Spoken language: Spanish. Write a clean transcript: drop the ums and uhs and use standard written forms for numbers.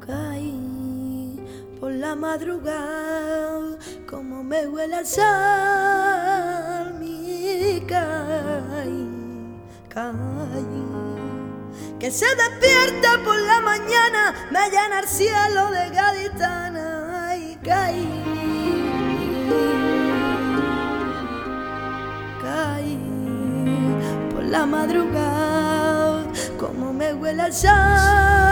Caí por la madrugada, como me huele el sal, mi caí, que se despierta por la mañana, me llena el cielo de gaditana y caí por la madrugada, como me huele el sal.